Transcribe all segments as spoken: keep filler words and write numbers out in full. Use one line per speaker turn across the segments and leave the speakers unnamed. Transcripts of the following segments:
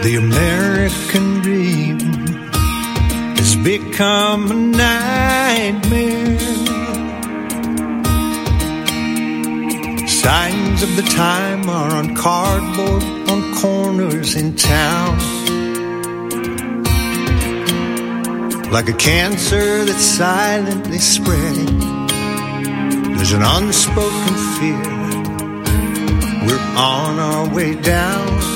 The American dream has become a nightmare. Signs of the time are on cardboard on corners in town. Like a cancer that's silently spreading, there's an unspoken fear. We're on our way down.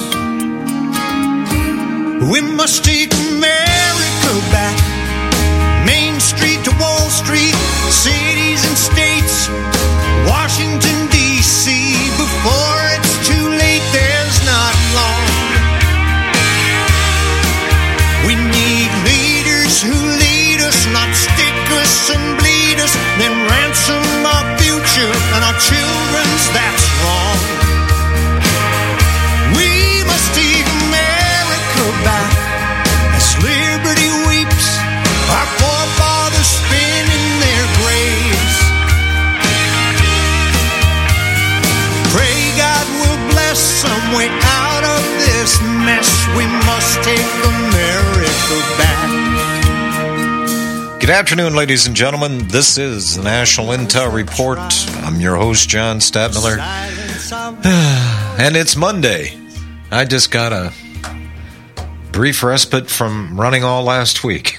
We must take America back. Main Street to Wall Street, cities and states, Washington, D C Before it's too late, there's not long. We need leaders who lead us, not stick us and bleed us, then ransom our future and our children's. That's wrong. We must take America back as liberty weeps, our forefathers spin in their graves. Pray God will bless some way out of this mess. We must take America back.
Good afternoon, ladies and gentlemen. This is the National Intel Report. I'm your host, John Stadtmiller. And it's Monday. I just got a brief respite from running all last week.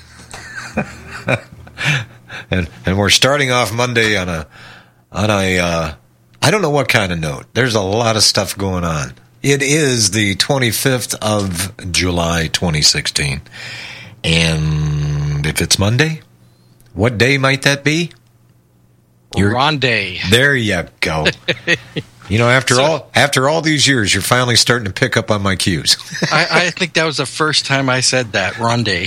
and and we're starting off Monday on a on a uh, I don't know what kind of note. There's a lot of stuff going on. It is the twenty-fifth of July, twenty sixteen. And if it's Monday, what day might that be?
You're on day.
There you go. You know, after so, all after all these years, you're finally starting to pick up on my cues.
I, I think that was the first time I said that, Ronde.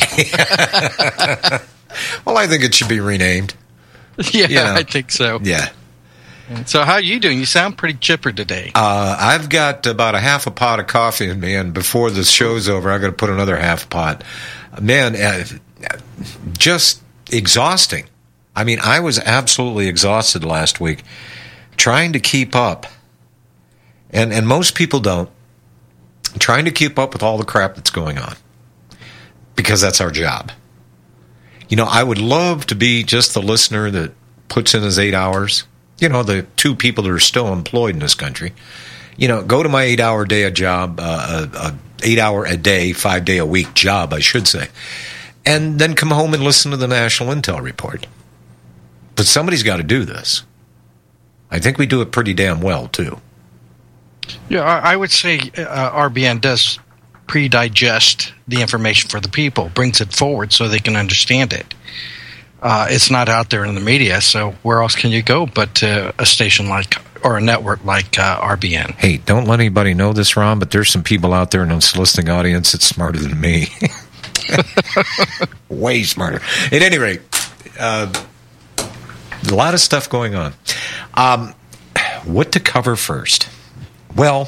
Well, I think it should be renamed.
Yeah,
you know.
I think so.
Yeah.
So how are you doing? You sound pretty chipper today.
Uh, I've got about a half a pot of coffee in me, and before the show's over, I've got to put another half pot. Man, uh, just exhausting. I mean, I was absolutely exhausted last week trying to keep up. And and most people don't. Trying to keep up with all the crap that's going on. Because that's our job. You know, I would love to be just the listener that puts in his eight hours. You know, the two people that are still employed in this country. You know, go to my eight-hour day a job, uh, a, a eight-hour a day, five-day-a-week job, I should say. And then come home and listen to the National Intel Report. But somebody's got to do this. I think we do it pretty damn well, too.
Yeah, I would say uh, R B N does pre-digest the information for the people, brings it forward so they can understand it. Uh, it's not out there in the media, so where else can you go but uh, a station like, or a network like uh, R B N?
Hey, don't let anybody know this, Ron, but there's some people out there in this listening audience that's smarter than me. Way smarter. At any rate, uh, a lot of stuff going on. Um, what to cover first? Well,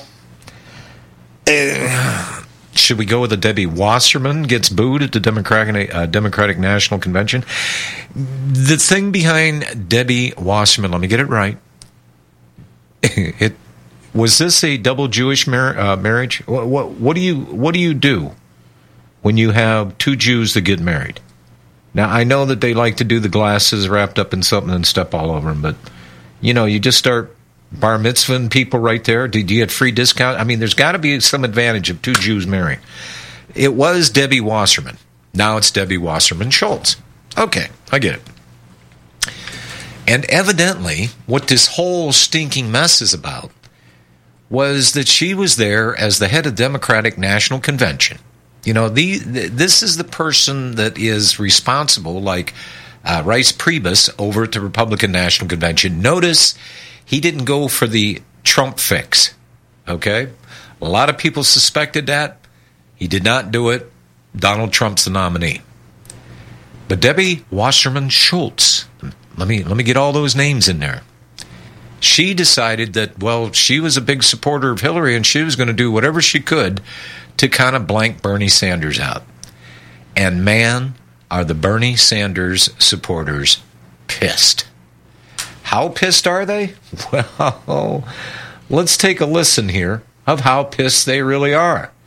uh, should we go with the Debbie Wasserman gets booed at the Democratic uh, Democratic National Convention? The thing behind Debbie Wasserman, let me get it right. It was this a double Jewish mar- uh, marriage? What, what, what do you what do you do when you have two Jews that get married? Now I know that they like to do the glasses wrapped up in something and step all over them, but you know, you just start bar mitzvahing people right there. Did you get free discount? I mean, there's got to be some advantage of two Jews marrying. It was Debbie Wasserman. Now it's Debbie Wasserman Schultz. Okay, I get it. And evidently, what this whole stinking mess is about was that she was there as the head of Democratic National Convention. You know, the, the this is the person that is responsible, like uh, Rice Priebus over at the Republican National Convention. Notice he didn't go for the Trump fix, okay? A lot of people suspected that. He did not do it. Donald Trump's the nominee. But Debbie Wasserman Schultz, let me let me get all those names in there. She decided that, well, she was a big supporter of Hillary and she was going to do whatever she could to kind of blank Bernie Sanders out. And man, are the Bernie Sanders supporters pissed. How pissed are they? Well, let's take a listen here of how pissed they really are.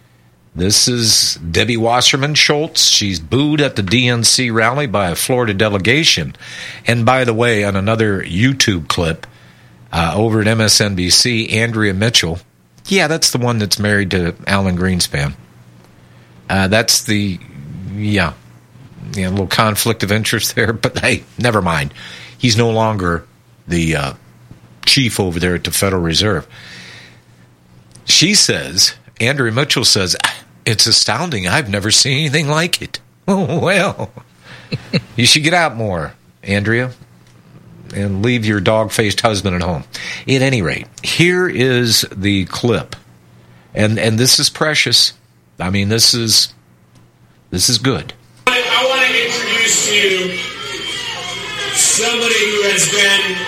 This is Debbie Wasserman Schultz. She's booed at the D N C rally by a Florida delegation. And by the way, on another YouTube clip uh, over at M S N B C, Andrea Mitchell, yeah, that's the one that's married to Alan Greenspan. Uh, that's the, yeah, yeah, a little conflict of interest there, but hey, never mind. He's no longer the uh, chief over there at the Federal Reserve. She says, Andrea Mitchell says, it's astounding. I've never seen anything like it. Oh, well, you should get out more, Andrea, and leave your dog-faced husband at home. At any rate, here is the clip. And and this is precious. I mean, this is this is good.
I want to introduce to you somebody who has been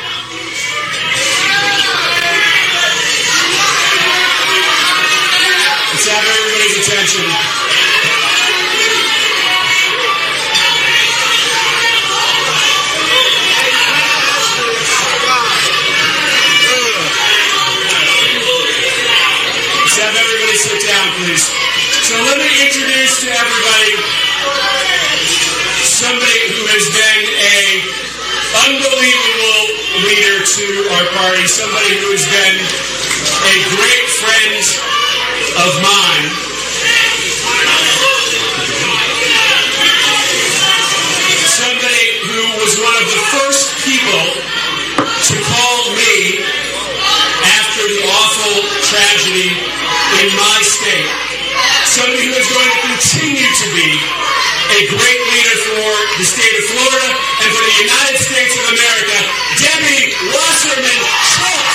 let's have everybody's attention. Have everybody sit down, please. So let me introduce to everybody somebody who has been a unbelievable leader to our party, somebody who has been a great friend of mine. Somebody who was one of the first people to call me after the awful tragedy in my state. Somebody who is going to continue to be a great leader for the state of Florida and for the United States of America, Debbie Wasserman Schultz.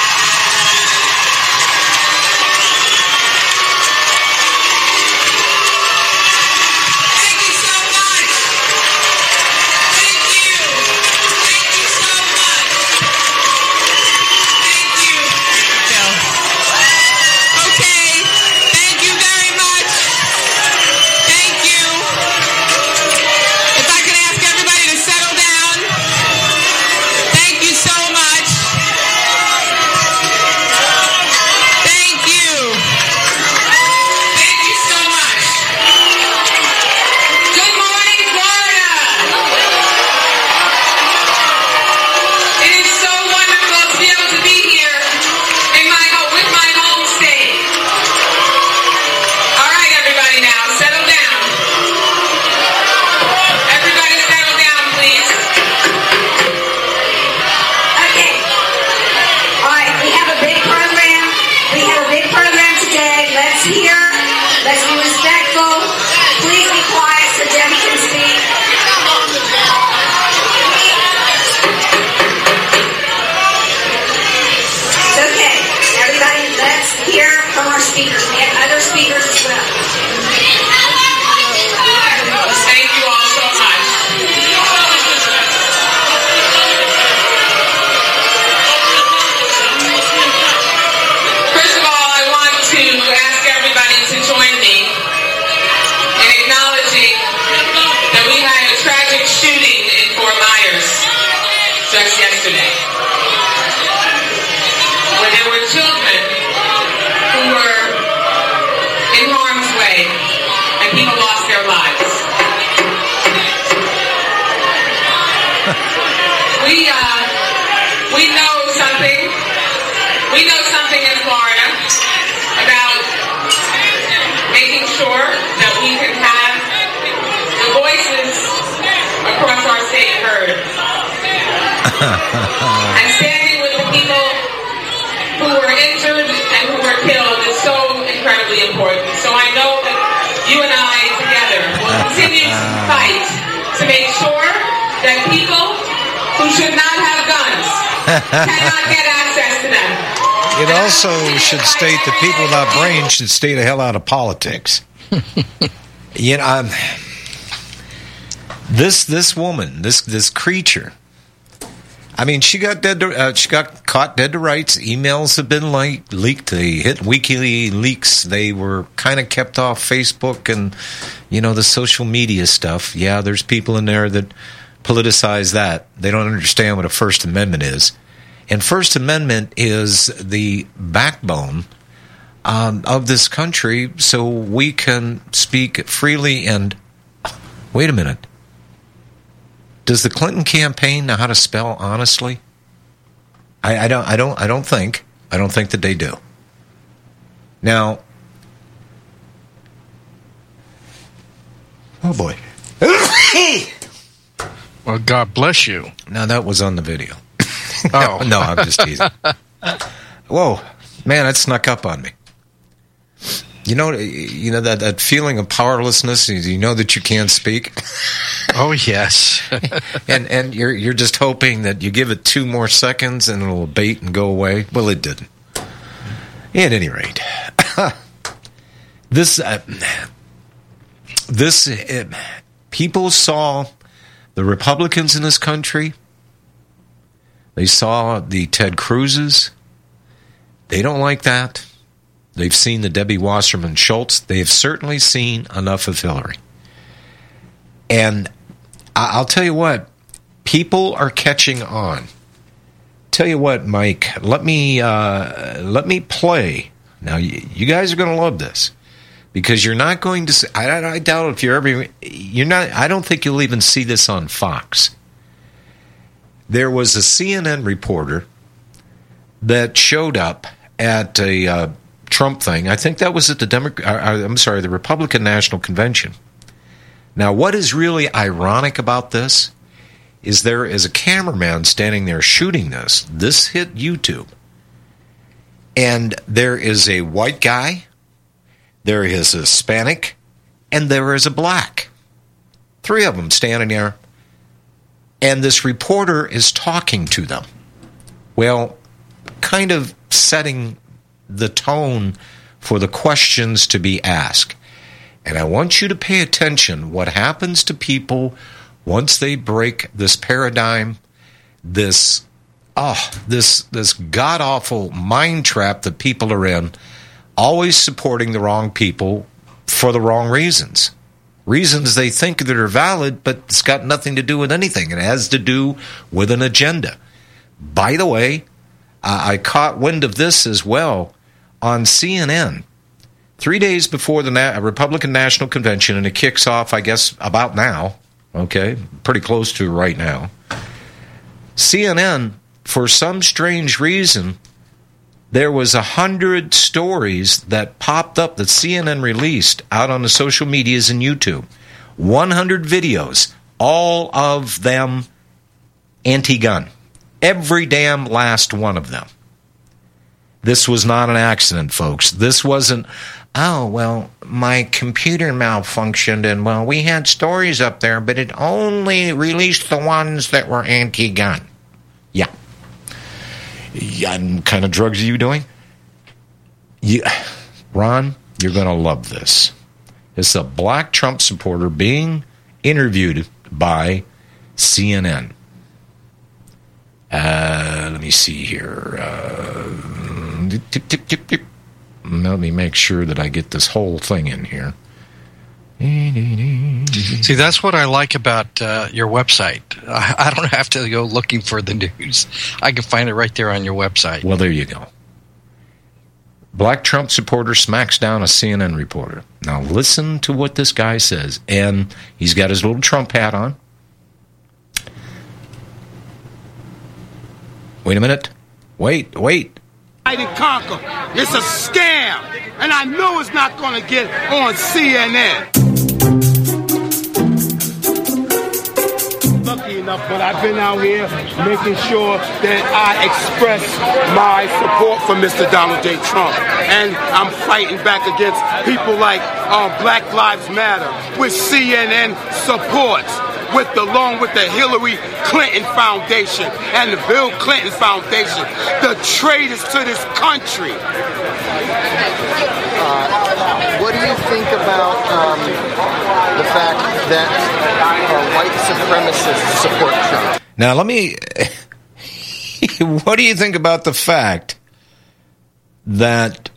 Thank you so much. Thank you. Thank you so much. Thank you. Bill. Okay. Thank you very much. Thank you. If I could ask everybody to settle down. Thank you so much. Thank you. Thank you so much. Good morning, Florida. It is so wonderful to be able to be here in my with my home state. All right, everybody, now settle down. Everybody, settle down, please.
Okay. All right, we have a big program. We have a big program today. Let's hear. Let's be respectful. Please be quiet so Debbie can speak. It's okay. Everybody, let's hear from our speakers. We have other speakers as well.
Thank you all so much. First of all, I want to ask everybody to join me in acknowledging that we had a tragic shooting in Fort Myers just yesterday, where there were children who were in harm's way and people lost their lives. We uh, we know something. We know something in Florida about making sure that we can have the voices across our state heard. And standing with the people who were injured and who were killed is so incredibly important. So I know that you and I together will continue to fight to make sure that people who should not have guns cannot get access to them.
It also should state that people without brains should stay the hell out of politics. You know, I'm, this this woman, this this creature. I mean, she got dead. To, uh, she got caught dead to rights. Emails have been like leaked. They hit WikiLeaks. They were kind of kept off Facebook and you know the social media stuff. Yeah, there's people in there that politicize that. They don't understand what a First Amendment is. And First Amendment is the backbone um, of this country so we can speak freely. And wait a minute. Does the Clinton campaign know how to spell honestly? I, I don't. I don't. I don't think. I don't think that they do. Now, oh boy.
Well, God bless you.
Now that was on the video.
Oh
no, I'm just teasing. Whoa, man, that snuck up on me. You know, you know that, that feeling of powerlessness. You know that you can't speak.
Oh yes,
and and you're you're just hoping that you give it two more seconds and it'll abate and go away. Well, it didn't. At any rate, this uh, this uh, people saw the Republicans in this country. They saw the Ted Cruzes. They don't like that. They've seen the Debbie Wasserman Schultz. They have certainly seen enough of Hillary. And I'll tell you what, people are catching on. Tell you what, Mike, let me uh, let me play. Now, you, you guys are going to love this because you're not going to see, I, I doubt if you're ever, you're not, I don't think you'll even see this on Fox. There was a C N N reporter that showed up at a uh, Trump thing. I think that was at the Demo- I'm sorry, the Republican National Convention. Now, what is really ironic about this is there is a cameraman standing there shooting this. This hit YouTube. And there is a white guy, there is a Hispanic, and there is a black. Three of them standing there. And this reporter is talking to them. Well, kind of setting the tone for the questions to be asked. And I want you to pay attention what happens to people once they break this paradigm, this oh, this this god-awful mind trap that people are in, always supporting the wrong people for the wrong reasons. Reasons they think that are valid, but it's got nothing to do with anything. It has to do with an agenda. By the way, I caught wind of this as well on C N N. Three days before the Na- Republican National Convention, and it kicks off, I guess, about now, okay, pretty close to right now, C N N, for some strange reason, there was a hundred stories that popped up that C N N released out on the social medias and YouTube. one hundred videos, all of them anti-gun. Every damn last one of them. This was not an accident, folks. This wasn't, oh, well, my computer malfunctioned and, well, we had stories up there, but it only released the ones that were anti-gun. Yeah. Yeah, what kind of drugs are you doing? You, Ron, you're going to love this. It's a black Trump supporter being interviewed by C N N. Uh, let me see here. Uh, tip, tip, tip, tip. Let me make sure that I get this whole thing in here.
See, that's what I like about uh, your website. I, I don't have to go looking for the news. I can find it right there on your website.
Well, there you go. Black Trump supporter smacks down a C N N reporter. Now listen to what this guy says. And he's got his little Trump hat on. Wait a minute. Wait, wait.
And conquer. It's a scam. And I know it's not going to get on C N N. Lucky enough, but I've been out here making sure that I express my support for Mister Donald J. Trump. And I'm fighting back against people like uh, Black Lives Matter, which C N N supports. With the, along with the Hillary Clinton Foundation and the Bill Clinton Foundation, the traitors to this country.
Uh, what do you think about um, the fact that uh, white supremacists support Trump?
Now, let me... What do you think about the fact that...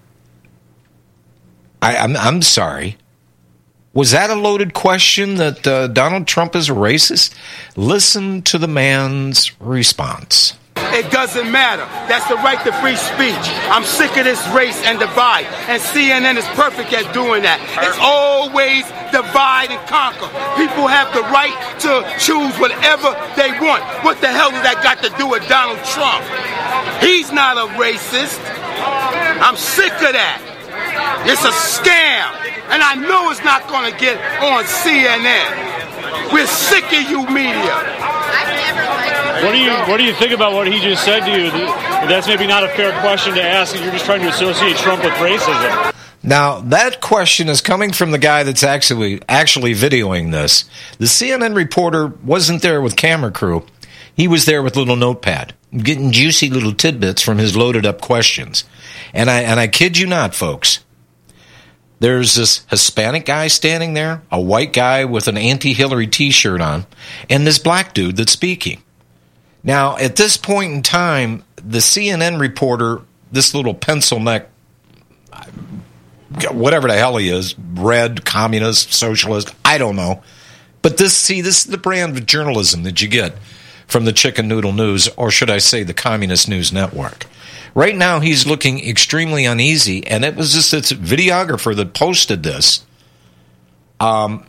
I, I'm, I'm sorry... Was that a loaded question that uh, Donald Trump is a racist? Listen to the man's response.
It doesn't matter. That's the right to free speech. I'm sick of this race and divide. And C N N is perfect at doing that. It's always divide and conquer. People have the right to choose whatever they want. What the hell does that got to do with Donald Trump? He's not a racist. I'm sick of that. It's a scam. And I know it's not going to get on C N N. We're sick of you media.
What do you What do you think about what he just said to you? That's maybe not a fair question to ask. You're just trying to associate Trump with racism.
Now, that question is coming from the guy that's actually actually videoing this. The C N N reporter wasn't there with camera crew. He was there with a little notepad, getting juicy little tidbits from his loaded up questions. And I and I kid you not, folks. There's this Hispanic guy standing there, a white guy with an anti-Hillary t-shirt on, and this black dude that's speaking. Now, at this point in time, the C N N reporter, this little pencil neck, whatever the hell he is, red, communist, socialist, I don't know. But this, see, this is the brand of journalism that you get from the Chicken Noodle News, or should I say the Communist News Network. Right now, he's looking extremely uneasy, and it was just this videographer that posted this. Um,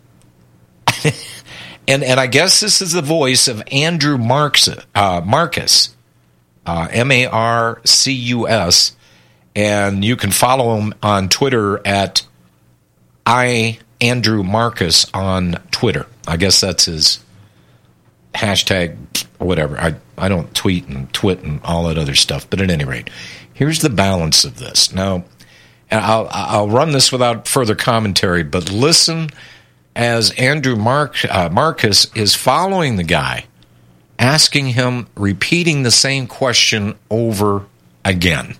and and I guess this is the voice of Andrew Marcus, uh, Marcus, uh, M A R C U S, and you can follow him on Twitter at I Andrew Marcus on Twitter. I guess that's his hashtag or whatever. I, I don't tweet and twit and all that other stuff. But at any rate, here's the balance of this. Now, I'll, I'll run this without further commentary, but listen as Andrew Mark, uh, Marcus is following the guy, asking him, repeating the same question over again.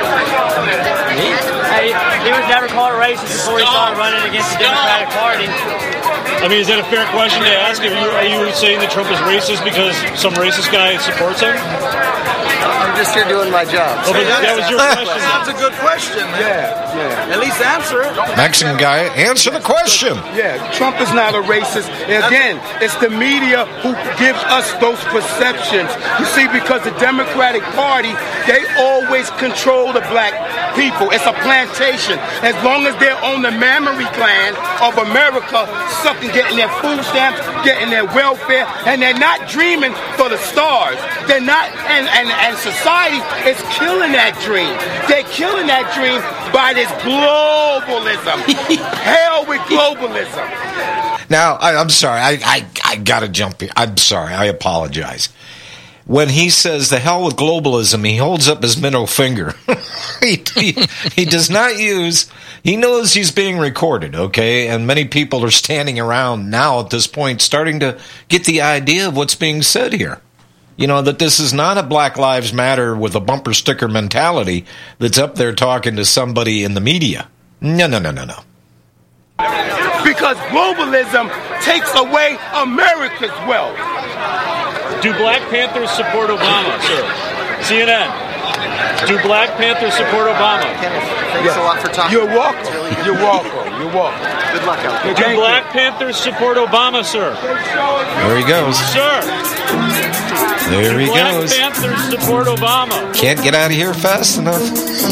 Hey, he was never called racist before he started running against the Democratic Party.
I mean, is that a fair question to ask? Are you, are you saying that Trump is racist because some racist guy supports him?
I'm just here doing my job.
Oh, but that was your question.
That's a good question, man.
Yeah, yeah.
At least answer it.
Mexican guy, answer the question.
Yeah, Trump is not a racist. Again, it's the media who gives us those perceptions. You see, because the Democratic Party, they always control the black people. It's a plantation. As long as they're on the mammary gland of America, sucking, getting their food stamps, getting their welfare, and they're not dreaming for the stars. They're not, and, and, and society is killing that dream. They're killing that dream by this globalism. Hell with globalism.
Now, I, I'm sorry. I, I, I got to jump here. I'm sorry. I apologize. When he says the hell with globalism, he holds up his middle finger. he, he, he does not use, he knows he's being recorded, okay? And many people are standing around now at this point starting to get the idea of what's being said here. You know, that this is not a Black Lives Matter with a bumper sticker mentality that's up there talking to somebody in the media. No, no, no, no, no.
Because globalism takes away America's wealth.
Do Black Panthers support Obama, sir? C N N. Do Black Panthers support Obama?
Kenneth, thanks yeah. a lot for talking.
You're welcome. Really You're welcome. You're welcome.
Good luck out there.
Do Thank Black you. Panthers support Obama, sir?
There he goes.
Sir.
There
Do
he
Black
goes.
Black Panthers support Obama.
Can't get out of here fast enough.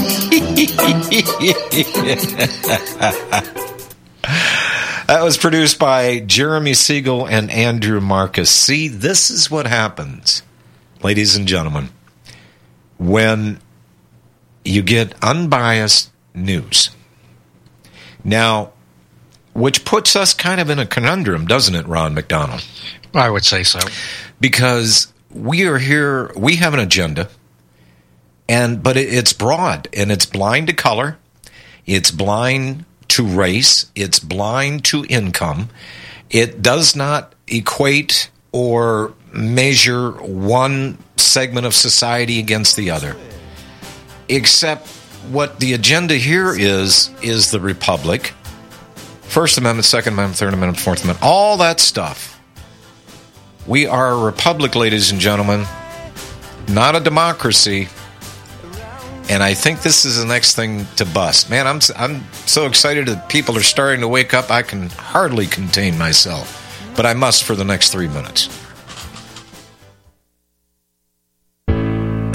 That was produced by Jeremy Siegel and Andrew Marcus. See, this is what happens, ladies and gentlemen, when you get unbiased news. Now, which puts us kind of in a conundrum, doesn't it, Ron McDonald?
I would say so.
Because we are here, we have an agenda, and but it, it's broad, and it's blind to color, it's blind to race, it's blind to income. It does not equate or measure one segment of society against the other. Except what the agenda here is, is the Republic. First Amendment, Second Amendment, Third Amendment, Fourth Amendment, all that stuff. We are a republic, ladies and gentlemen, not a democracy. And I think this is the next thing to bust. Man, I'm I'm so excited that people are starting to wake up, I can hardly contain myself. But I must for the next three minutes.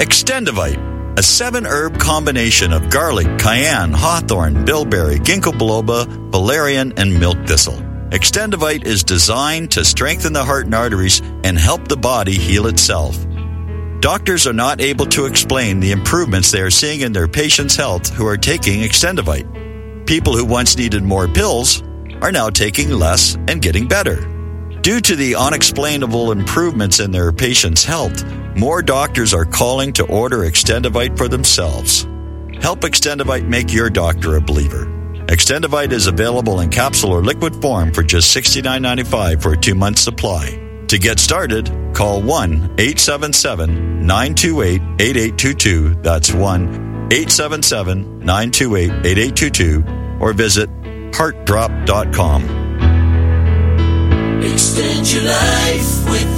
Extendivite, a seven-herb combination of garlic, cayenne, hawthorn, bilberry, ginkgo biloba, valerian, and milk thistle. Extendivite is designed to strengthen the heart and arteries and help the body heal itself. Doctors are not able to explain the improvements they are seeing in their patients' health who are taking Extendivite. People who once needed more pills are now taking less and getting better. Due to the unexplainable improvements in their patients' health, more doctors are calling to order Extendivite for themselves. Help Extendivite make your doctor a believer. Extendivite is available in capsule or liquid form for just sixty-nine ninety-five for a two-month supply. To get started, call one eight seven seven, nine two eight, eight eight two two. That's one eight seven seven, nine two eight, eight eight two two. Or visit heart drop dot com.
Extend your life with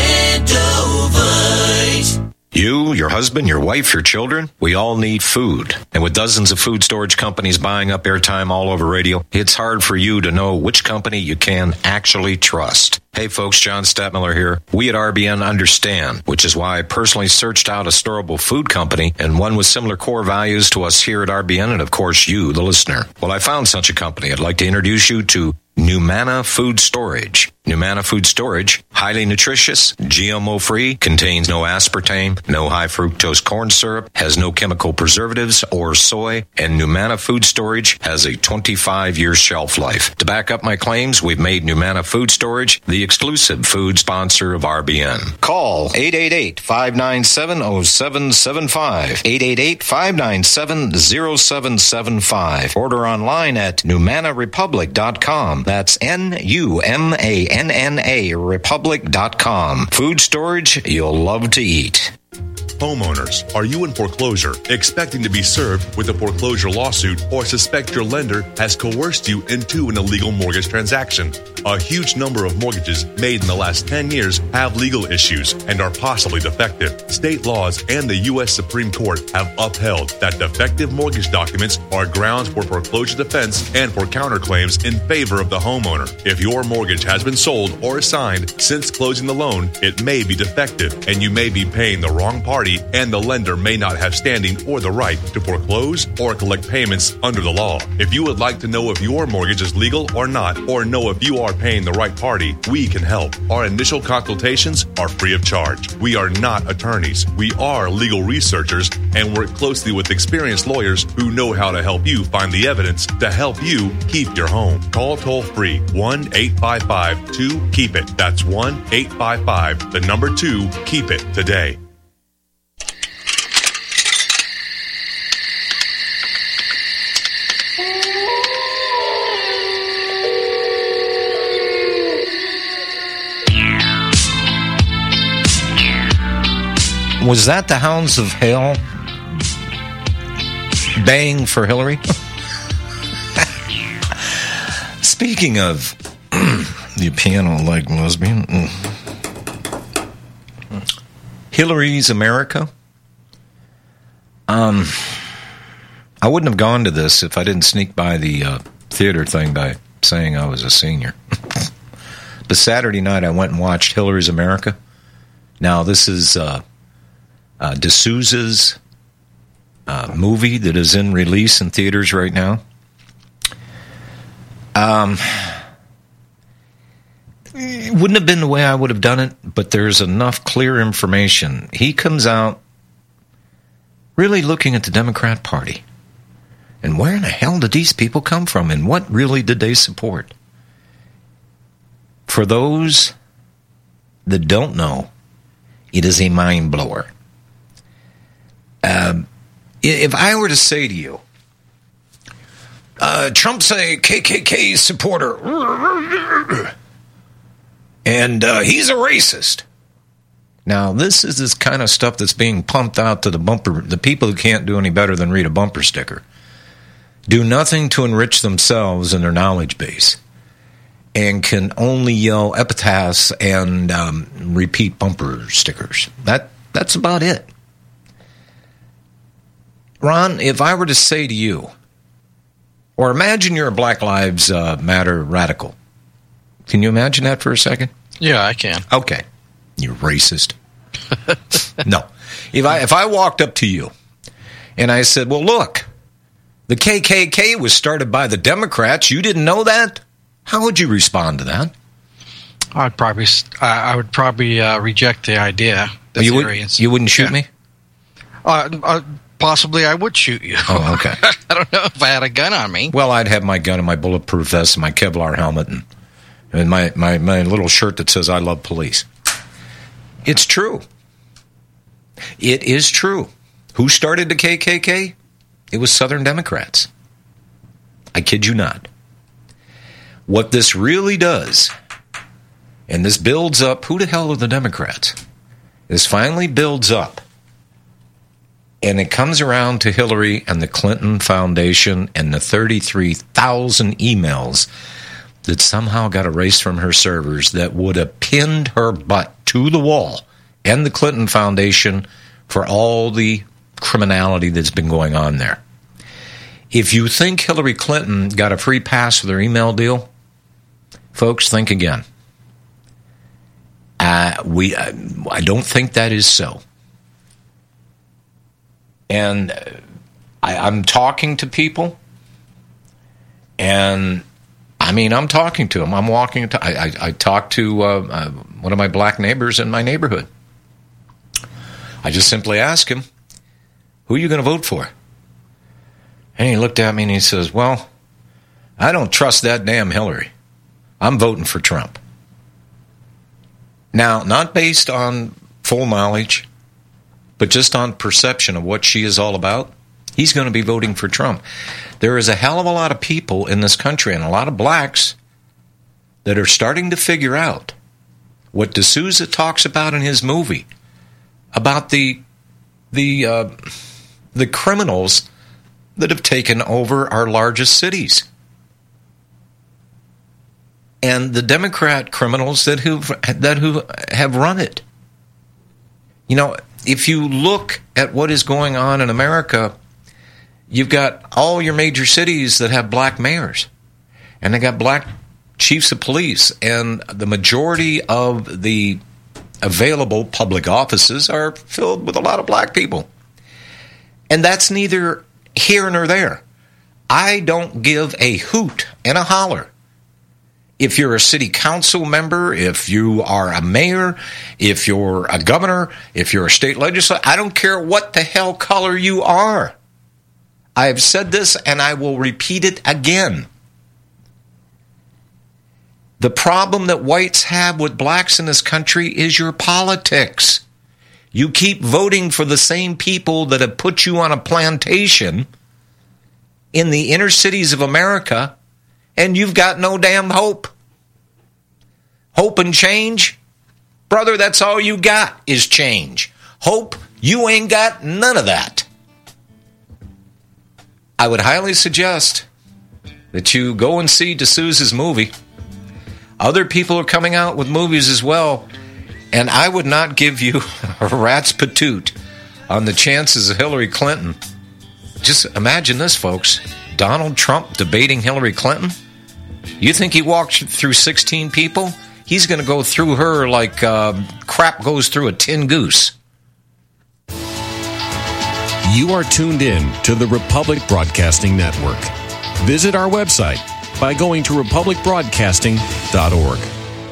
Extendovite.
You, your husband, your wife, your children, we all need food. And with dozens of food storage companies buying up airtime all over radio, it's hard for you to know which company you can actually trust. Hey folks, John Stadtmiller here. We at R B N understand, which is why I personally searched out a storable food company and one with similar core values to us here at R B N and of course you, the listener. Well, I found such a company. I'd like to introduce you to Numana Food Storage. Numana Food Storage, highly nutritious, G M O-free, contains no aspartame, no high fructose corn syrup, has no chemical preservatives or soy, and Numana Food Storage has a twenty-five year shelf life. To back up my claims, we've made Numana Food Storage the exclusive food sponsor of R B N. Call eight eight eight, five nine seven, zero seven seven five, eight eight eight, five nine seven, zero seven seven five. Order online at numana republic dot com. That's N U M A N N A republic dot com. Food storage you'll love to eat.
Homeowners, are you in foreclosure, expecting to be served with a foreclosure lawsuit, or suspect your lender has coerced you into an illegal mortgage transaction? A huge number of mortgages made in the last ten years have legal issues and are possibly defective. State laws and the U S Supreme Court have upheld that defective mortgage documents are grounds for foreclosure defense and for counterclaims in favor of the homeowner. If your mortgage has been sold or assigned since closing the loan, it may be defective and you may be paying the wrong party, and the lender may not have standing or the right to foreclose or collect payments under the law. If you would like to know if your mortgage is legal or not, or know if you are paying the right party, we can help. Our initial consultations are free of charge. We are not attorneys. We are legal researchers and work closely with experienced lawyers who know how to help you find the evidence to help you keep your home. Call toll free one eight five five, two, keep it. That's one eight five five, the number two, keep it today.
Was that the Hounds of Hell baying for Hillary? Speaking of the piano-like lesbian, Hillary's America. Um, I wouldn't have gone to this if I didn't sneak by the uh, theater thing by saying I was a senior. But Saturday night I went and watched Hillary's America. Now this is uh, uh, D'Souza's uh, movie that is in release in theaters right now. Um, it wouldn't have been the way I would have done it, but there's enough clear information. He comes out really looking at the Democrat Party. And where in the hell did these people come from? And what really did they support? For those that don't know, it is a mind blower. Um, if I were to say to you, uh, Trump's a K K K supporter, and uh, he's a racist. Now, this is this kind of stuff that's being pumped out to the bumper. The people who can't do any better than read a bumper sticker do nothing to enrich themselves and their knowledge base, and can only yell epitaphs and um, repeat bumper stickers. That that's about it. Ron, if I were to say to you, or imagine you're a Black Lives uh, Matter radical. Can you imagine that for a second?
Yeah, I can.
Okay. You racist. No. If I if I walked up to you and I said, well, look, the K K K was started by the Democrats. You didn't know that? How would you respond to that?
I'd probably, I would probably uh, reject the idea. The
you, would, you wouldn't shoot
yeah.
me?
Uh, uh, possibly I would shoot you.
Oh, okay.
I don't know if I had a gun on me.
Well, I'd have my gun and my bulletproof vest and my Kevlar helmet and, and my, my, my little shirt that says I love police. It's true. It is true. Who started the K K K? It was Southern Democrats. I kid you not. What this really does, and this builds up, who the hell are the Democrats? This finally builds up. And it comes around to Hillary and the Clinton Foundation and the thirty-three thousand emails that somehow got erased from her servers that would have pinned her butt to the wall and the Clinton Foundation for all the criminality that's been going on there. If you think Hillary Clinton got a free pass with her email deal, folks, think again. Uh, we, uh, I don't think that is so. And I, I'm talking to people, and I mean, I'm talking to them. I'm walking. To, I, I, I talked to uh, uh, one of my black neighbors in my neighborhood. I just simply asked him, who are you going to vote for? And he looked at me and he says, well, I don't trust that damn Hillary. I'm voting for Trump. Now, not based on full knowledge, but just on perception of what she is all about, he's going to be voting for Trump. There is a hell of a lot of people in this country, and a lot of blacks, that are starting to figure out what D'Souza talks about in his movie, about the the uh, the criminals that have taken over our largest cities. And the Democrat criminals that who that who have run it. You know, if you look at what is going on in America, you've got all your major cities that have black mayors, and they got black chiefs of police, and the majority of the available public offices are filled with a lot of black people. And that's neither here nor there. I don't give a hoot and a holler if you're a city council member, if you are a mayor, if you're a governor, if you're a state legislator. I don't care what the hell color you are. I have said this and I will repeat it again. The problem that whites have with blacks in this country is your politics. You keep voting for the same people that have put you on a plantation in the inner cities of America, and you've got no damn hope. Hope and change? Brother, that's all you got is change. Hope, you ain't got none of that. I would highly suggest that you go and see D'Souza's movie. Other people are coming out with movies as well, and I would not give you a rat's patoot on the chances of Hillary Clinton. Just imagine this, folks. Donald Trump debating Hillary Clinton? You think he walked through sixteen people? He's going to go through her like uh, crap goes through a tin goose.
You are tuned in to the Republic Broadcasting Network. Visit our website by going to republic broadcasting dot org.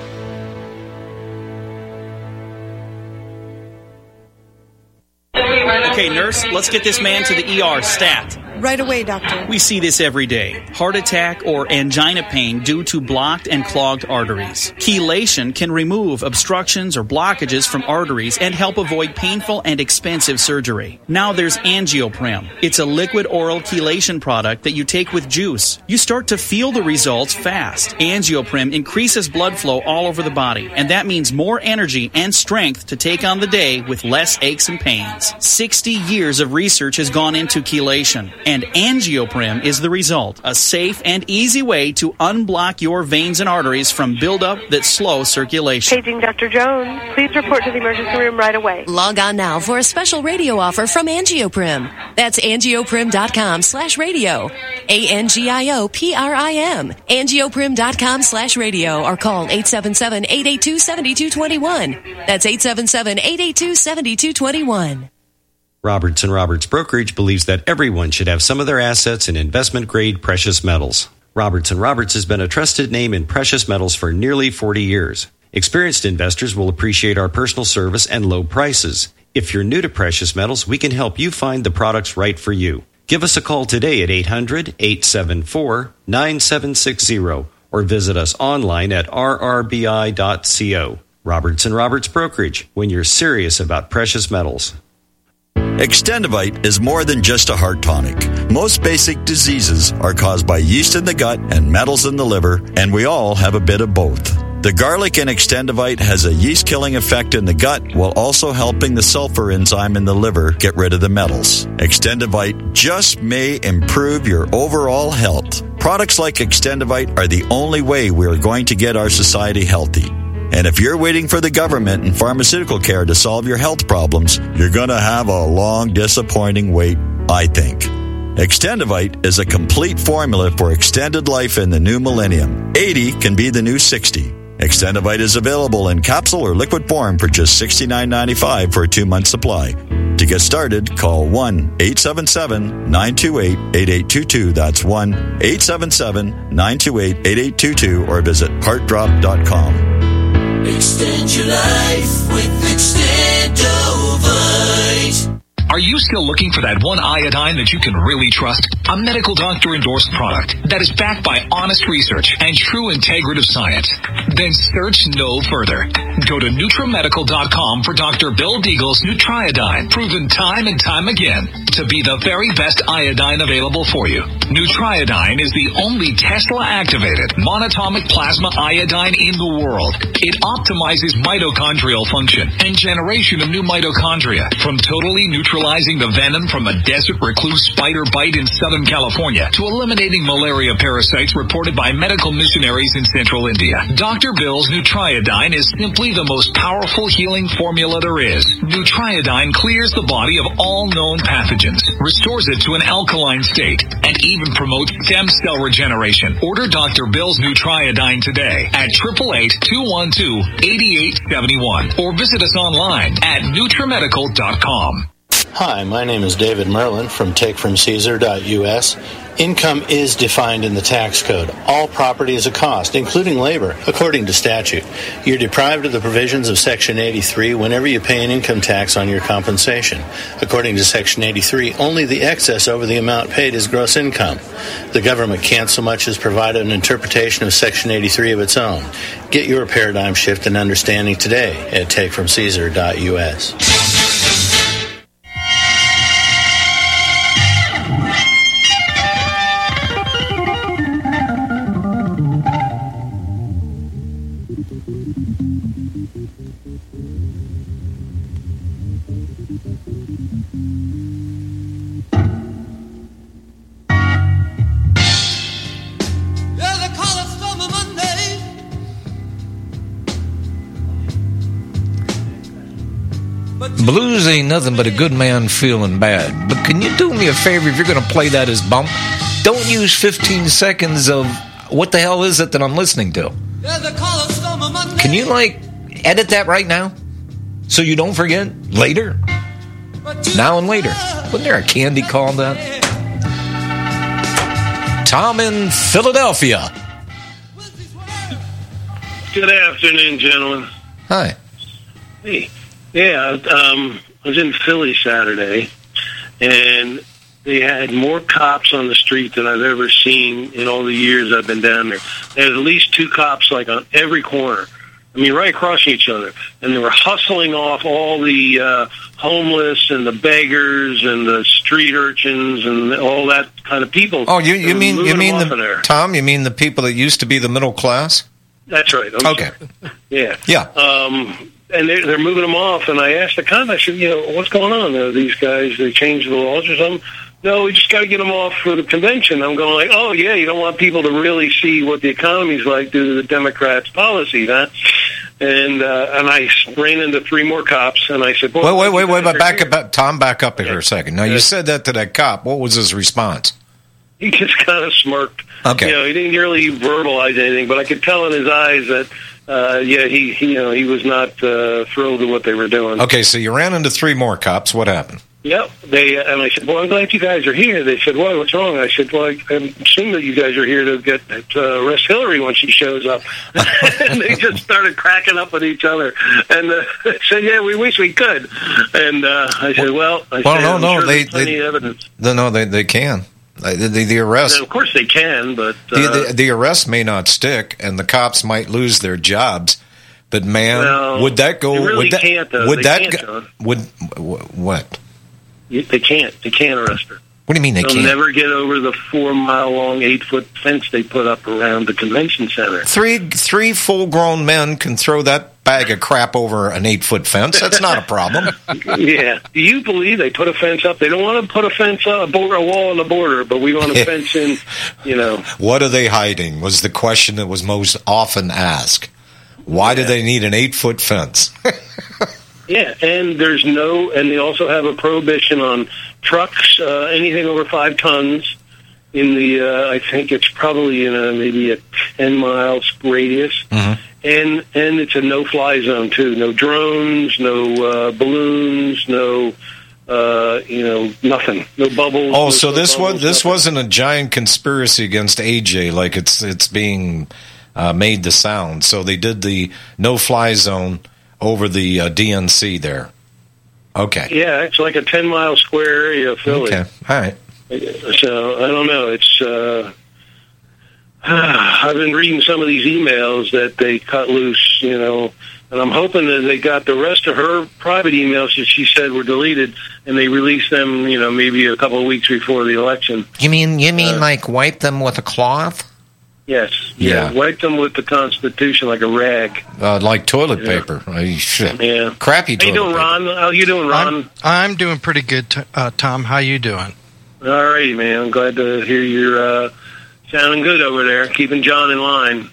Okay, nurse, let's get this man to the E R stat.
Right away, doctor.
We see this every day. Heart attack or angina pain due to blocked and clogged arteries. Chelation can remove obstructions or blockages from arteries and help avoid painful and expensive surgery. Now there's Angioprim. It's a liquid oral chelation product that you take with juice. You start to feel the results fast. Angioprim increases blood flow all over the body, and that means more energy and strength to take on the day with less aches and pains. sixty years of research has gone into chelation, and Angioprim is the result. A safe and easy way to unblock your veins and arteries from buildup that slow circulation.
Paging Doctor Jones. Please report to the emergency room right away.
Log on now for a special radio offer from Angioprim. That's angioprim.com slash radio. A-N-G-I-O-P-R-I-M. Angioprim.com slash radio or call eight seven seven, eight eight two, seven two two one. That's eight seven seven, eight eight two, seven two two one.
Roberts and Roberts Brokerage believes that everyone should have some of their assets in investment-grade precious metals. Roberts and Roberts has been a trusted name in precious metals for nearly forty years. Experienced investors will appreciate our personal service and low prices. If you're new to precious metals, we can help you find the products right for you. Give us a call today at eight hundred, eight seven four, nine seven six zero or visit us online at r r b i dot co. Roberts and Roberts Brokerage, when you're serious about precious metals.
Extendivite is more than just a heart tonic. Most basic diseases are caused by yeast in the gut and metals in the liver, and we all have a bit of both. The garlic in Extendivite has a yeast-killing effect in the gut while also helping the sulfur enzyme in the liver get rid of the metals. Extendivite just may improve your overall health. Products like Extendivite are the only way we are going to get our society healthy. And if you're waiting for the government and pharmaceutical care to solve your health problems, you're going to have a long, disappointing wait, I think. Extendivite is a complete formula for extended life in the new millennium. eighty can be the new sixty. Extendivite is available in capsule or liquid form for just sixty-nine ninety-five for a two-month supply. To get started, call one eight seven seven, nine two eight, eight eight two two. That's one eight seven seven, nine two eight, eight eight two two or visit heart drop dot com.
Extend your life with Extendovite.
Are you still looking for that one iodine that you can really trust? A medical doctor endorsed product that is backed by honest research and true integrative science? Then search no further. Go to Nutramedical dot com for Doctor Bill Deagle's Nutriodine, proven time and time again to be the very best iodine available for you. Nutriodine is the only Tesla-activated monatomic plasma iodine in the world. It optimizes mitochondrial function and generation of new mitochondria from totally neutralizing the venom from a desert recluse spider bite in Southern California to eliminating malaria parasites reported by medical missionaries in central India. Doctor Bill's Nutriodine is simply the most powerful healing formula there is. Nutriodine clears the body of all known pathogens, restores it to an alkaline state, and even promotes stem cell regeneration. Order Doctor Bill's Nutriodine today at eight eight eight, two one two, eight eight seven one or visit us online at Nutramedical dot com.
Hi, my name is David Merlin from take from caesar dot u s. Income is defined in the tax code. All property is a cost, including labor, according to statute. You're deprived of the provisions of Section eighty-three whenever you pay an income tax on your compensation. According to Section eighty-three, only the excess over the amount paid is gross income. The government can't so much as provide an interpretation of Section eighty-three of its own. Get your paradigm shift and understanding today at take from caesar dot u s.
Blues ain't nothing but a good man feeling bad. But can you do me a favor if you're going to play that as bump? Don't use fifteen seconds of what the hell is it that I'm listening to? Can you, like, edit that right now? So you don't forget later? Now and later. Wasn't there a candy called that? Tom in Philadelphia.
Good afternoon, gentlemen.
Hi.
Hey. Yeah, um, I was in Philly Saturday, and they had more cops on the street than I've ever seen in all the years I've been down there. There was at least two cops, like, on every corner. I mean, right across each other. And they were hustling off all the uh, homeless and the beggars and the street urchins and all that kind of people.
Oh, you, you mean you mean the
there.
Tom? You mean the people that used to be the middle class?
That's right. I'm
okay.
Sorry. Yeah.
Yeah.
Um, and they're, they're moving them off. And I asked the cop, I said, you know, what's going on? Are these guys, they changed the laws or something? No, we just got to get them off for the convention. I'm going like, oh, yeah, you don't want people to really see what the economy's like due to the Democrats' policy, huh? And uh, and I ran into three more cops, and I said,
wait, wait, wait, wait, but back up, Tom, back up here yeah. a second. Now, you said that to that cop. What was his response?
He just kind of smirked.
Okay.
You know, he didn't really verbalize anything, but I could tell in his eyes that, uh, yeah, he, he, you know, he was not uh, thrilled with what they were doing.
Okay, so you ran into three more cops. What happened?
Yep. They and I said, well, I'm glad you guys are here. They said, why? What's wrong? I said, well, I, I assume that you guys are here to get uh, arrest Hillary when she shows up. And they just started cracking up with each other. And uh, I said, yeah, we wish we could. And uh, I said, well, I
well,
said,
no,
I'm
no,
sure
they,
there's plenty
they,
of evidence.
No, no, they they can. The, the, the arrest.
Now, of course, they can, but uh,
the, the, the arrest may not stick, and the cops might lose their jobs. But man,
well,
would that go?
They really
would that,
can't. Though.
Would
they
that
can't,
go, would what?
They can't. They can't arrest her.
What do you mean they
They'll
can't?
never get over the four-mile-long, eight-foot fence they put up around the convention center.
Three three full-grown men can throw that bag of crap over an eight-foot fence. That's not a problem.
Yeah. Do you believe they put a fence up? They don't want to put a fence up, a, border, a wall on the border, but we want a fence in, you know.
What are they hiding was the question that was most often asked. Why yeah. do they need an eight-foot fence?
Yeah, and there's no, and they also have a prohibition on trucks, uh, anything over five tons in the, uh, I think it's probably in a, maybe a ten miles radius.
Mm-hmm.
And, and it's a no-fly zone, too. No drones, no, uh, balloons, no, uh, you know, nothing. No bubbles.
Oh,
no
so this
bubbles,
was, this
nothing.
wasn't a giant conspiracy against A J like it's, it's being, uh, made to sound. So they did the no-fly zone over the uh, D N C there. Okay.
Yeah, it's like a ten-mile square area of Philly.
Okay, all right.
So, I don't know. It's, uh, I've been reading some of these emails that they cut loose, you know, and I'm hoping that they got the rest of her private emails that she said were deleted, and they released them, you know, maybe a couple of weeks before the election.
You mean, you mean
uh,
like wipe them with a cloth?
Yes.
Yeah.
yeah. Wipe them with the Constitution like a rag.
Uh, like toilet
yeah.
paper. Oh, shit.
Yeah.
Crappy toilet
paper. How you doing,
paper.
Ron? How you doing, Ron?
I'm, I'm doing pretty good, t- uh, Tom. How you doing?
All righty, man. I'm glad to hear you're uh, sounding good over there, keeping John in line.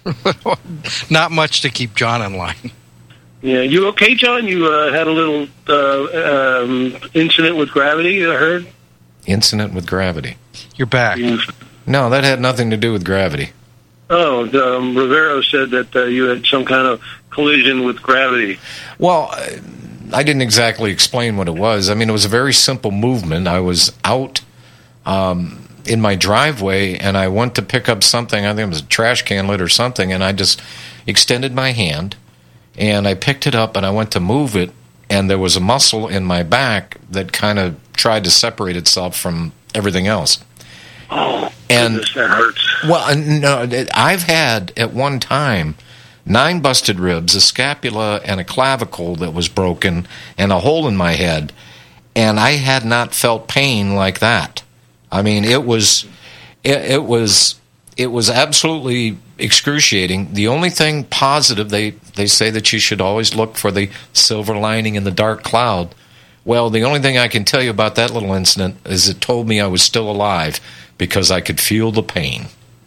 Not much to keep John in line.
Yeah. You okay, John? You uh, had a little uh, um, incident with gravity, I heard?
Incident with gravity.
You're back.
Yeah.
No, that had nothing to do with gravity.
Oh, um, Rivero said that uh, you had some kind of collision with gravity.
Well, I didn't exactly explain what it was. I mean, it was a very simple movement. I was out um, in my driveway, and I went to pick up something. I think it was a trash can lid or something, and I just extended my hand, and I picked it up, and I went to move it, and there was a muscle in my back that kind of tried to separate itself from everything else.
Oh,
and
goodness, that hurts.
Well, no, I've had at one time nine busted ribs, a scapula, and a clavicle that was broken, and a hole in my head, and I had not felt pain like that. I mean, it was, it, it was, it was absolutely excruciating. The only thing positive, they they say that you should always look for the silver lining in the dark cloud. Well, the only thing I can tell you about that little incident is it told me I was still alive because I could feel the pain.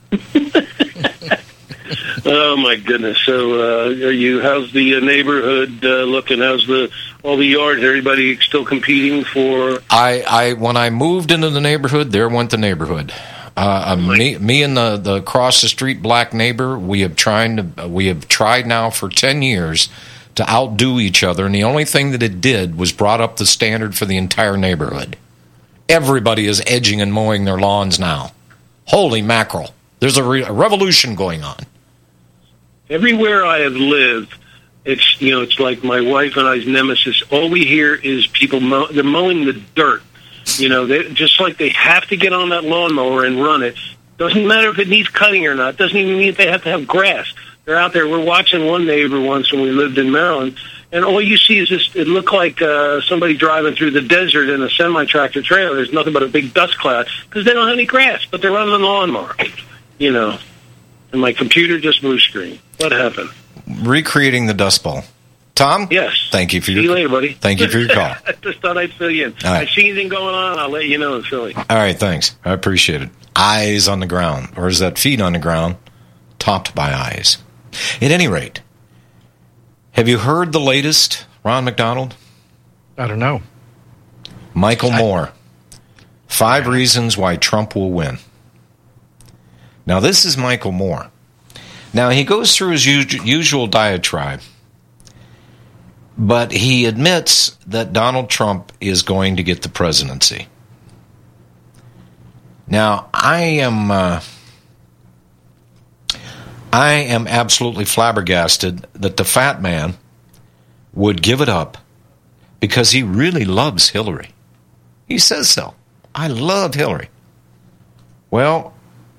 Oh my goodness! So, uh, are you? How's the uh, neighborhood uh, looking? How's the all the yards? Everybody still competing for?
I, I when I moved into the neighborhood, there went the neighborhood. Uh, uh, me, me and the, the across the street black neighbor, we have trying to we have tried now for ten years to outdo each other, and the only thing that it did was brought up the standard for the entire neighborhood. Everybody is edging and mowing their lawns now. Holy mackerel! There's a, re- a revolution going on.
Everywhere I have lived, it's you know it's like my wife and I's nemesis. All we hear is people mow, they're mowing the dirt. You know, they just like they have to get on that lawnmower and run it. Doesn't matter if it needs cutting or not. Doesn't even mean if they have to have grass. They're out there. We're watching one neighbor once when we lived in Maryland, and all you see is this. It looked like uh, somebody driving through the desert in a semi-tractor trailer. There's nothing but a big dust cloud because they don't have any grass, but they're running the lawnmower. You know. And my computer just blue screen. What happened?
Recreating the Dust Bowl. Tom?
Yes.
Thank you for
See
your
you later, buddy.
Thank you for your call.
I just thought I'd fill you in.
All right.
I see anything going on, I'll let you know in Philly.
All right, thanks. I appreciate it. Eyes on the ground. Or is that feet on the ground, topped by eyes? At any rate, have you heard the latest, Ron McDonald?
I don't know.
Michael Moore. Five reasons why Trump will win. Now, this is Michael Moore. Now, he goes through his usual diatribe. But he admits that Donald Trump is going to get the presidency. Now, I am uh, I am absolutely flabbergasted that the fat man would give it up because he really loves Hillary. He says so. I love Hillary. Well,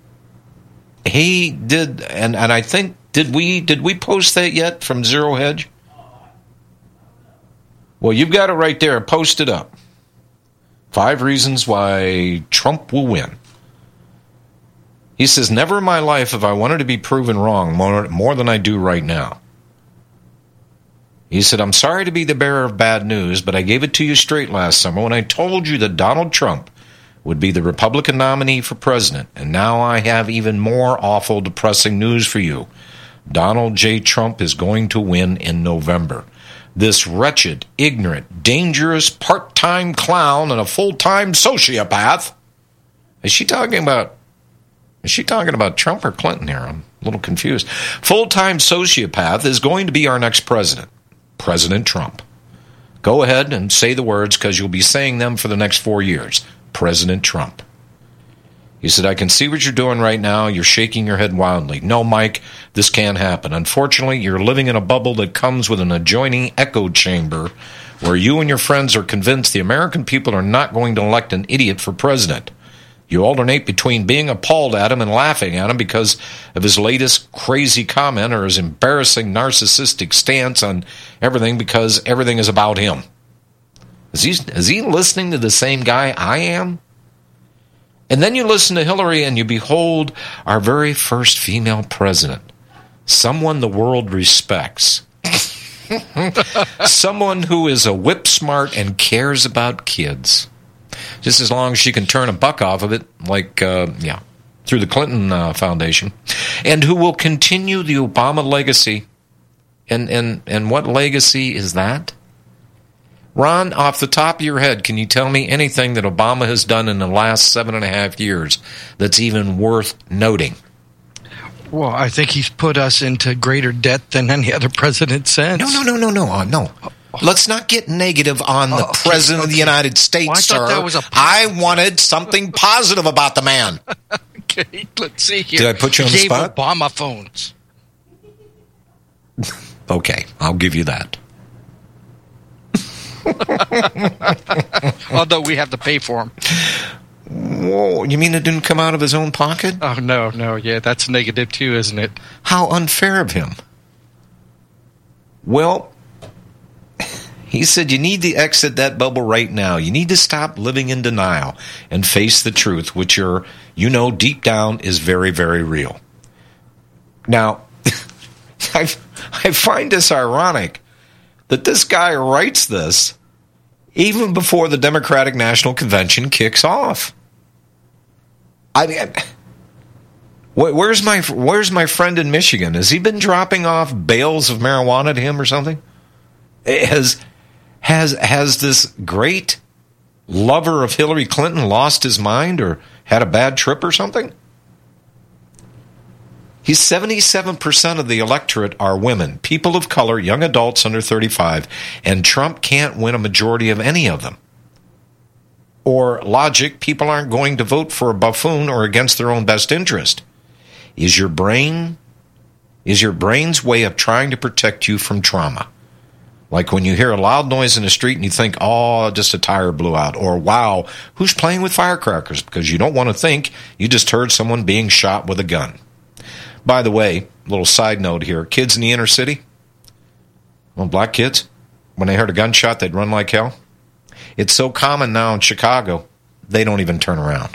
he did, and, and I think, did we did we post that yet from Zero Hedge? Well, you've got it right there. Post it up. Five reasons why Trump will win. He says, never in my life have I wanted to be proven wrong more, more than I do right now. He said, I'm sorry to be the bearer of bad news, but I gave it to you straight last summer when I told you that Donald Trump would be the Republican nominee for president. And now I have even more awful, depressing news for you. Donald J. Trump is going to win in November. This wretched, ignorant, dangerous, part-time clown and a full-time sociopath. Is she talking about, is she talking about Trump or Clinton here? I'm a little confused. Full-time sociopath is going to be our next president, President Trump. Go ahead and say the words because you'll be saying them for the next four years. President Trump. He said, I can see what you're doing right now. You're shaking your head wildly. No, Mike, this can't happen. Unfortunately, you're living in a bubble that comes with an adjoining echo chamber where you and your friends are convinced the American people are not going to elect an idiot for president. You alternate between being appalled at him and laughing at him because of his latest crazy comment or his embarrassing narcissistic stance on everything because everything is about him. Is he, is he listening to the same guy I am? And then you listen to Hillary and you behold our very first female president. Someone the world respects. Someone who is a whip smart and cares about kids. Just as long as she can turn a buck off of it, like, uh, yeah, through the Clinton uh, Foundation. And who will continue the Obama legacy. And, and, and what legacy is that? Ron, off the top of your head, can you tell me anything that Obama has done in the last seven and a half years that's even worth noting?
Well, I think he's put us into greater debt than any other president since.
No, no, no, no, no, uh, no. Let's not get negative on the
oh, okay,
President okay. of the United States,
well, I
sir.
That was a
I wanted something positive about the man.
Okay, let's see here.
Did I put you on
he
the
gave
spot?
Obama phones.
Okay, I'll give you that.
Although we have to pay for them.
Whoa, you mean it didn't come out of his own pocket?
Oh, no, no, yeah, that's negative too, isn't it?
How unfair of him. Well, he said you need to exit that bubble right now. You need to stop living in denial and face the truth, which you're, you know, deep down is very, very real. Now, I, I find this ironic that this guy writes this even before the Democratic National Convention kicks off. I mean, where's my where's my friend in Michigan? Has he been dropping off bales of marijuana to him or something? Has has has this great lover of Hillary Clinton lost his mind or had a bad trip or something? He's seventy-seven percent of the electorate are women, people of color, young adults under thirty-five, and Trump can't win a majority of any of them. Or logic, people aren't going to vote for a buffoon or against their own best interest. Is your brain, is your brain's way of trying to protect you from trauma? Like when you hear a loud noise in the street and you think, oh, just a tire blew out. Or, wow, who's playing with firecrackers? Because you don't want to think you just heard someone being shot with a gun. By the way, little side note here, kids in the inner city, well, black kids, when they heard a gunshot, they'd run like hell. It's so common now in Chicago, they don't even turn around.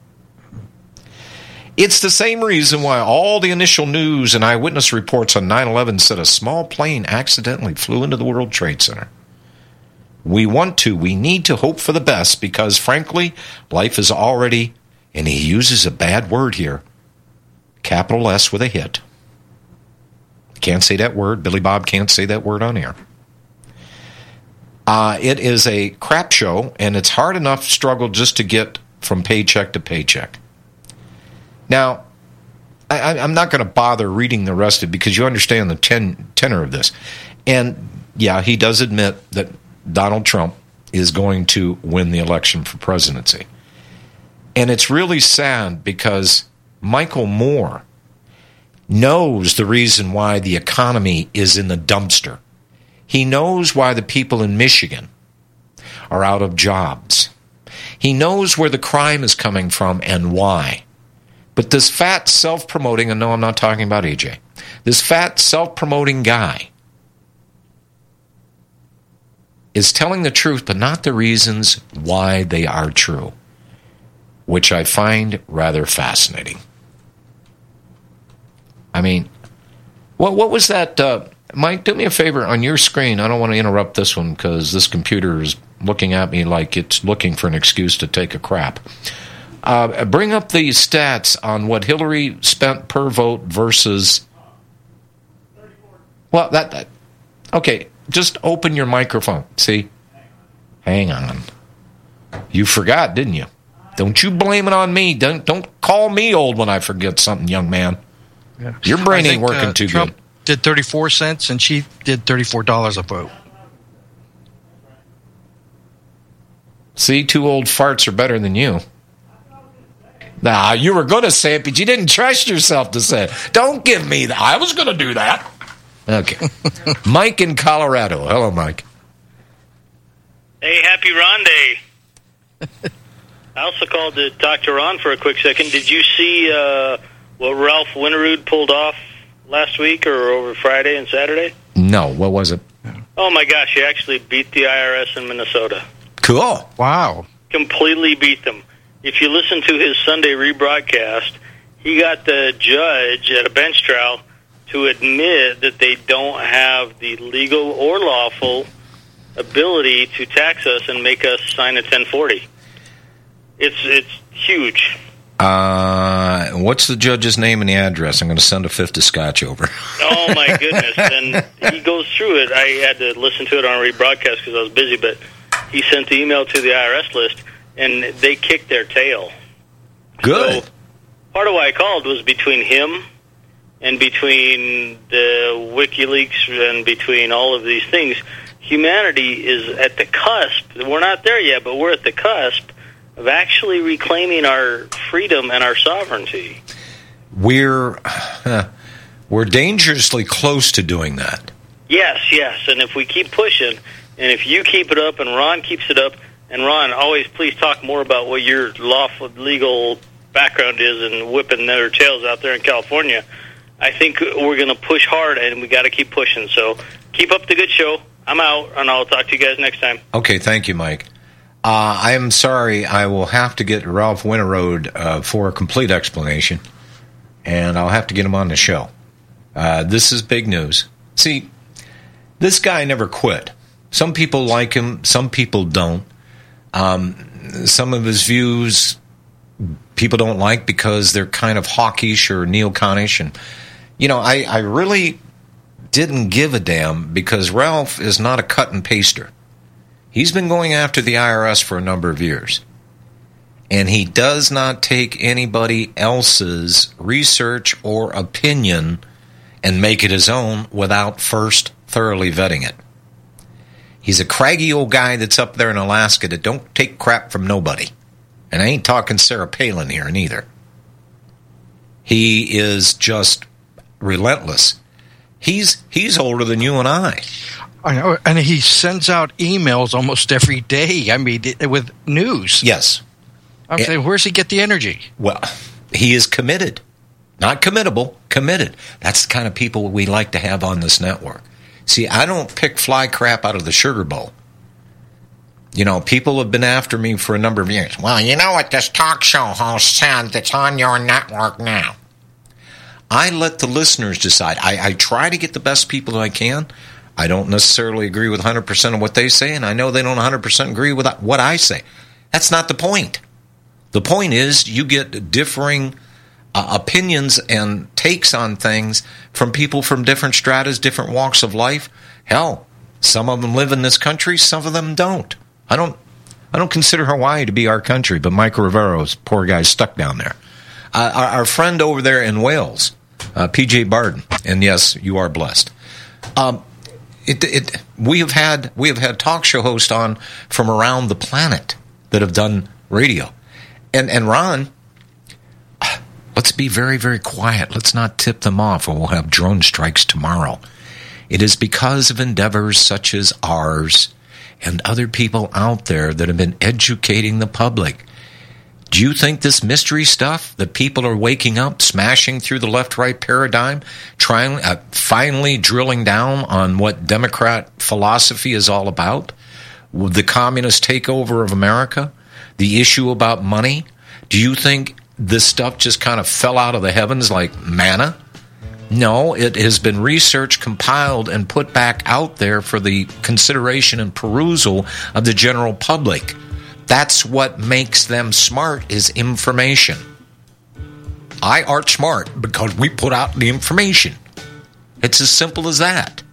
It's the same reason why all the initial news and eyewitness reports on nine eleven said a small plane accidentally flew into the World Trade Center. We want to, we need to hope for the best because, frankly, life is already, and he uses a bad word here, capital S with a hit. Can't say that word. Billy Bob can't say that word on air. Uh, it is a crap show, and it's hard enough struggle just to get from paycheck to paycheck. Now, I, I'm not going to bother reading the rest of it because you understand the ten, tenor of this. And yeah, he does admit that Donald Trump is going to win the election for presidency. And it's really sad because Michael Moore knows the reason why the economy is in the dumpster. He knows why the people in Michigan are out of jobs. He knows where the crime is coming from and why. But this fat, self-promoting, and no, I'm not talking about A J, this fat, self-promoting guy is telling the truth, but not the reasons why they are true, which I find rather fascinating. I mean, what what was that? Uh, Mike, do me a favor on your screen. I don't want to interrupt this one because this computer is looking at me like it's looking for an excuse to take a crap. Uh, bring up the stats on what Hillary spent per vote versus... Well, that, that... Okay, just open your microphone. See? Hang on. You forgot, didn't you? Don't you blame it on me. Don't, don't call me old when I forget something, young man.
Yeah.
Your brain
I
ain't
think,
working
uh,
too
Trump
good.
Did thirty-four cents, and she did thirty-four dollars a vote.
See, two old farts are better than you. Nah, you were going to say it, but you didn't trust yourself to say it. Don't give me that. I was going to do that. Okay. Mike in Colorado. Hello, Mike.
Hey, happy Ron Day. I also called to talk to Ron for a quick second. Did you see uh, what Ralph Winterud pulled off last week or over Friday and Saturday?
No, what was it?
Oh, my gosh, he actually beat the I R S in Minnesota.
Cool.
Wow.
Completely beat them. If you listen to his Sunday rebroadcast, he got the judge at a bench trial to admit that they don't have the legal or lawful ability to tax us and make us sign a ten forty. It's it's huge.
Uh, what's the judge's name and the address? I'm going to send a fifth of scotch over.
Oh, my goodness. And he goes through it. I had to listen to it on a rebroadcast because I was busy, but he sent the email to the I R S list, and they kicked their tail.
Good.
So part of why I called was between him and between the WikiLeaks and between all of these things, humanity is at the cusp. We're not there yet, but we're at the cusp of actually reclaiming our freedom and our sovereignty.
We're uh, we're dangerously close to doing that.
Yes, yes. And if we keep pushing, and if you keep it up and Ron keeps it up, and Ron, always please talk more about what your lawful legal background is and whipping their tails out there in California, I think we're going to push hard, and we got to keep pushing. So keep up the good show. I'm out, and I'll talk to you guys next time.
Okay, thank you, Mike. Uh, I am sorry. I will have to get Ralph Winterode uh, for a complete explanation, and I'll have to get him on the show. Uh, this is big news. See, this guy never quit. Some people like him. Some people don't. Um, some of his views people don't like because they're kind of hawkish or neoconish. And, you know, I, I really didn't give a damn because Ralph is not a cut and paster. He's been going after the I R S for a number of years. And he does not take anybody else's research or opinion and make it his own without first thoroughly vetting it. He's a craggy old guy that's up there in Alaska that don't take crap from nobody. And I ain't talking Sarah Palin here neither. He is just relentless. He's he's older than you and I.
I know, and he sends out emails almost every day. I mean, with news.
Yes.
I'm it, saying, where's he get the energy?
Well, he is committed. Not committable, committed. That's the kind of people we like to have on this network. See, I don't pick fly crap out of the sugar bowl. You know, people have been after me for a number of years. Well, you know what this talk show host said that's on your network now. I let the listeners decide. I, I try to get the best people that I can. I don't necessarily agree with one hundred percent of what they say, and I know they don't one hundred percent agree with what I say. That's not the point. The point is you get differing uh, opinions and takes on things from people from different stratas, different walks of life. Hell, some of them live in this country, some of them don't. I don't I don't consider Hawaii to be our country, but Mike Rivero's poor guy's stuck down there. Uh, our, our friend over there in Wales, uh, P J Barden, and yes, you are blessed. Um, It, it, we have had we have had talk show hosts on from around the planet that have done radio, and and Ron, let's be very very quiet. Let's not tip them off, or we'll have drone strikes tomorrow. It is because of endeavors such as ours and other people out there that have been educating the public. Do you think this mystery stuff that people are waking up, smashing through the left-right paradigm, trying, uh, finally drilling down on what Democrat philosophy is all about? The communist takeover of America? The issue about money? Do you think this stuff just kind of fell out of the heavens like manna? No, it has been researched, compiled, and put back out there for the consideration and perusal of the general public. That's what makes them smart, is information. I art smart because we put out the information. It's as simple as that.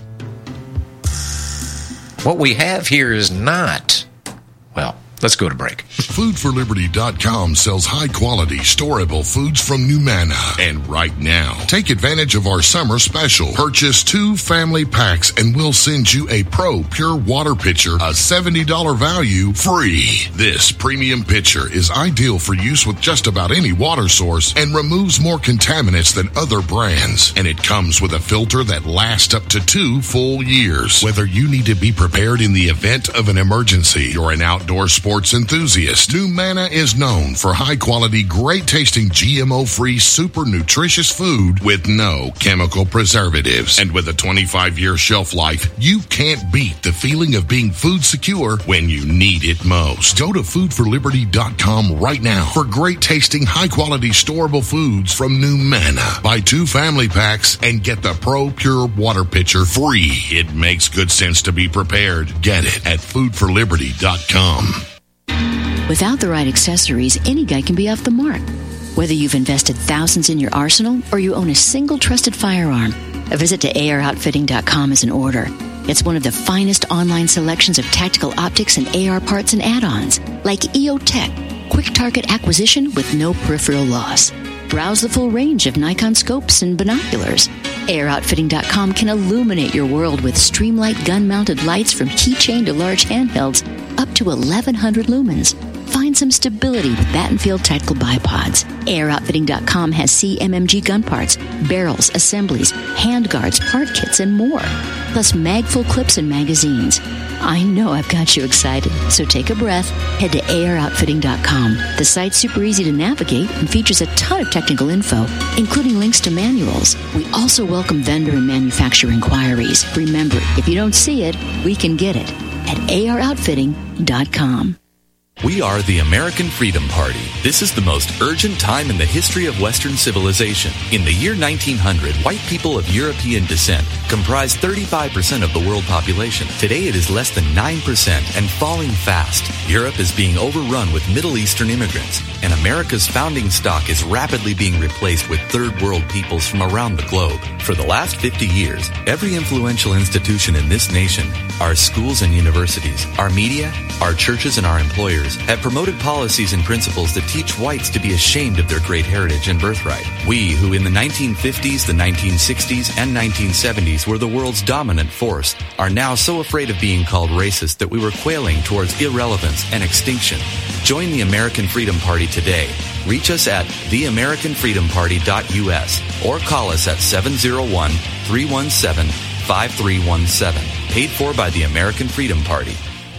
What we have here is not, well, let's go to break.
food for liberty dot com sells high-quality, storable foods from Numana. And right now, take advantage of our summer special. Purchase two family packs and we'll send you a Pro Pure Water Pitcher, a seventy dollars value, free. This premium pitcher is ideal for use with just about any water source and removes more contaminants than other brands. And it comes with a filter that lasts up to two full years. Whether you need to be prepared in the event of an emergency or an outdoor sports enthusiast, Numana is known for high-quality, great-tasting, G M O-free, super nutritious food with no chemical preservatives. And with a twenty-five year shelf life, you can't beat the feeling of being food secure when you need it most. Go to food for liberty dot com right now for great-tasting, high-quality, storable foods from Numana. Buy two family packs and get the Pro Pure Water Pitcher free. It makes good sense to be prepared. Get it at food for liberty dot com.
Without the right accessories, any guy can be off the mark. Whether you've invested thousands in your arsenal or you own a single trusted firearm, a visit to A R outfitting dot com is in order. It's one of the finest online selections of tactical optics and A R parts and add-ons, like E O Tech, quick target acquisition with no peripheral loss. Browse the full range of Nikon scopes and binoculars. A R outfitting dot com can illuminate your world with Streamlight gun-mounted lights from keychain to large handhelds up to eleven hundred lumens. Find some stability with Battenfield Tactical Bipods. A R outfitting dot com has C M M G gun parts, barrels, assemblies, handguards, part kits, and more. Plus mag-full clips and magazines. I know I've got you excited, so take a breath. Head to A R outfitting dot com. The site's super easy to navigate and features a ton of technical info, including links to manuals. We also welcome vendor and manufacturer inquiries. Remember, if you don't see it, we can get it at A R outfitting dot com.
We are the American Freedom Party. This is the most urgent time in the history of Western civilization. In the year nineteen hundred, white people of European descent comprised thirty-five percent of the world population. Today it is less than nine percent and falling fast. Europe is being overrun with Middle Eastern immigrants, and America's founding stock is rapidly being replaced with third world peoples from around the globe. For the last fifty years, every influential institution in this nation, our schools and universities, our media, our churches, and our employers have promoted policies and principles that teach whites to be ashamed of their great heritage and birthright. We, who in the nineteen fifties, the nineteen sixties, and nineteen seventies were the world's dominant force, are now so afraid of being called racist that we were quailing towards irrelevance and extinction. Join the American Freedom Party today. Reach us at the american freedom party dot u s or call us at seven oh one, three one seven, five three one seven. Paid for by the American Freedom Party.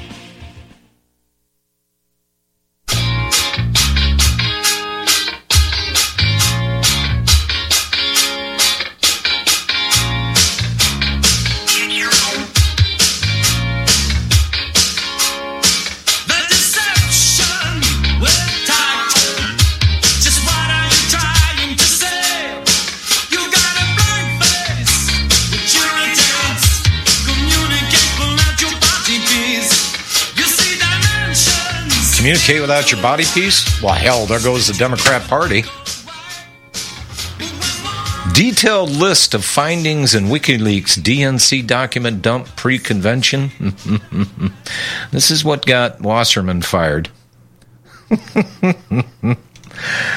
Communicate without your body piece? Well, hell, there goes the Democrat Party. Detailed list of findings in WikiLeaks D N C document dump pre-convention. This is what got Wasserman fired.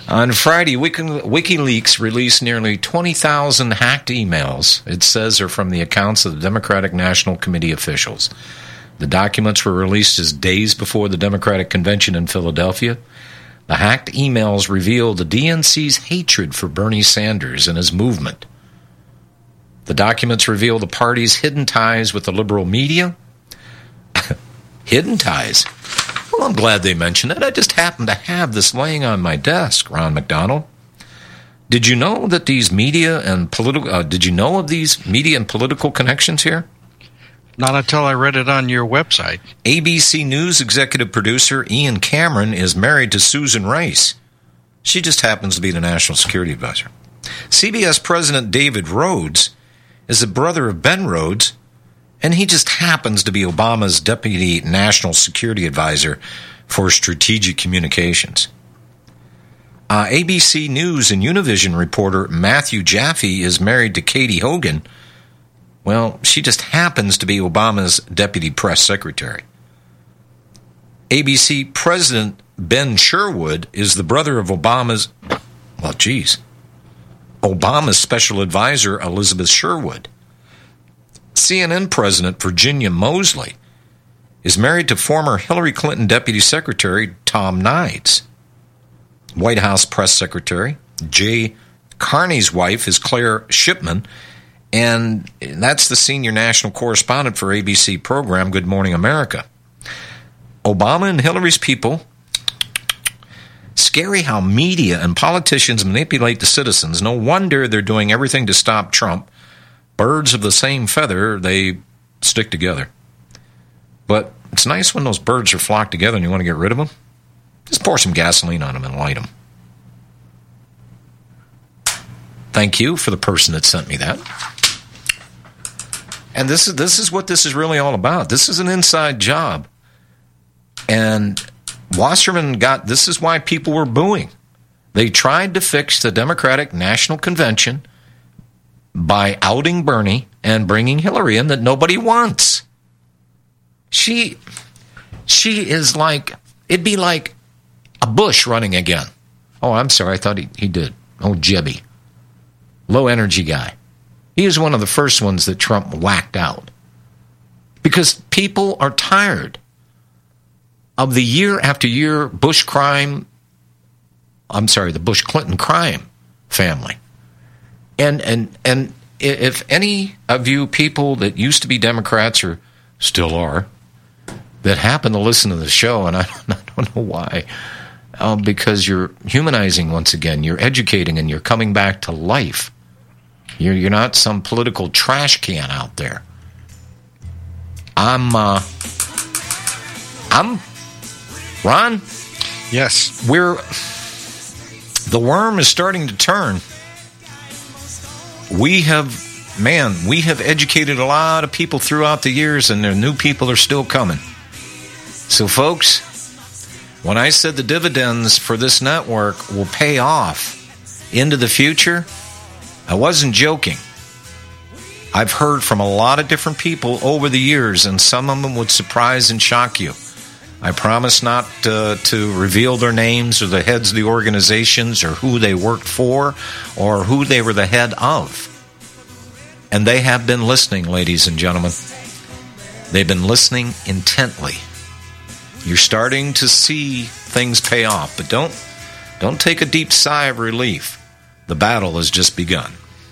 On Friday, Wiki, WikiLeaks released nearly twenty thousand hacked emails, it says, are from the accounts of the Democratic National Committee officials. The documents were released just days before the Democratic Convention in Philadelphia. The hacked emails reveal the D N C's hatred for Bernie Sanders and his movement. The documents reveal the party's hidden ties with the liberal media. Hidden ties? Well, I'm glad they mentioned it. I just happen to have this laying on my desk, Ron McDonald. Did you know that these media and political, uh, did you know of these media and political connections here?
Not until I read it on your website.
A B C News executive producer Ian Cameron is married to Susan Rice. She just happens to be the national security advisor. C B S President David Rhodes is the brother of Ben Rhodes, and he just happens to be Obama's deputy national security advisor for strategic communications. Uh, A B C News and Univision reporter Matthew Jaffe is married to Katie Hogan. Well, she just happens to be Obama's deputy press secretary. A B C President Ben Sherwood is the brother of Obama's, well, geez, Obama's special advisor Elizabeth Sherwood. C N N President Virginia Mosley is married to former Hillary Clinton Deputy Secretary Tom Nides. White House Press Secretary Jay Carney's wife is Claire Shipman, and that's the senior national correspondent for A B C program Good Morning America. Obama and Hillary's people, scary how media and politicians manipulate the citizens. No wonder they're doing everything to stop Trump. Birds of the same feather, they stick together. But it's nice when those birds are flocked together and you want to get rid of them. Just pour some gasoline on them and light them. Thank you for the person that sent me that. And this is this is what this is really all about. This is an inside job. And Wasserman got, this is why people were booing. They tried to fix the Democratic National Convention by outing Bernie and bringing Hillary in that nobody wants. She, she is like, it'd be like a Bush running again. Oh, I'm sorry, I thought he, he did. Oh, Jebby. Low energy guy. He was one of the first ones that Trump whacked out. Because people are tired of the year after year Bush crime, I'm sorry, the Bush-Clinton crime family. And and and if any of you people that used to be Democrats or still are, that happen to listen to the show, and I, I don't know why, uh, because you're humanizing once again, you're educating, and you're coming back to life. You're, you're not some political trash can out there. I'm, uh, I'm, Ron?
Yes.
We're, the worm is starting to turn. We have, man, we have educated a lot of people throughout the years, and the new people are still coming. So, folks, when I said the dividends for this network will pay off into the future, I wasn't joking. I've heard from a lot of different people over the years, and some of them would surprise and shock you. I promise not uh, to reveal their names or the heads of the organizations or who they worked for or who they were the head of. And they have been listening, ladies and gentlemen. They've been listening intently. You're starting to see things pay off, but don't don't take a deep sigh of relief. The battle has just begun.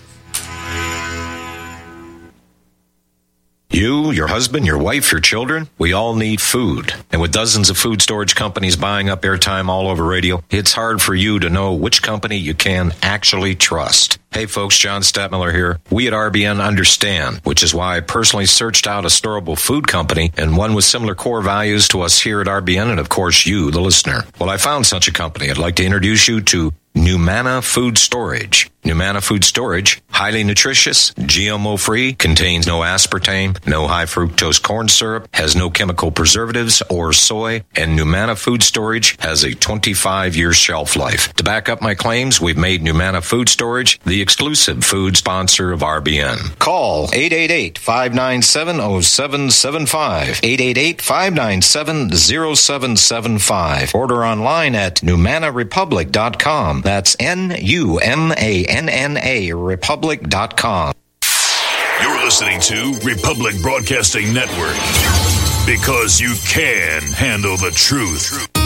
You, your husband, your wife, your children, we all need food. And with dozens of food storage companies buying up airtime all over radio, it's hard for you to know which company you can actually trust. Hey folks, John Stadtmiller here. We at R B N understand, which is why I personally searched out a storable food company and one with similar core values to us here at R B N and of course you, the listener. Well, I found such a company. I'd like to introduce you to Numana Food Storage. Numana Food Storage, highly nutritious, G M O-free, contains no aspartame, no high-fructose corn syrup, has no chemical preservatives or soy, and Numana Food Storage has a twenty-five year shelf life. To back up my claims, we've made Numana Food Storage the exclusive food sponsor of R B N. Call eight eight eight, five nine seven, zero seven seven five, eight eight eight, five nine seven, zero seven seven five. Order online at numana republic dot com. That's N U M A N N A, republic dot com.
You're listening to Republic Broadcasting Network, because you can handle the truth.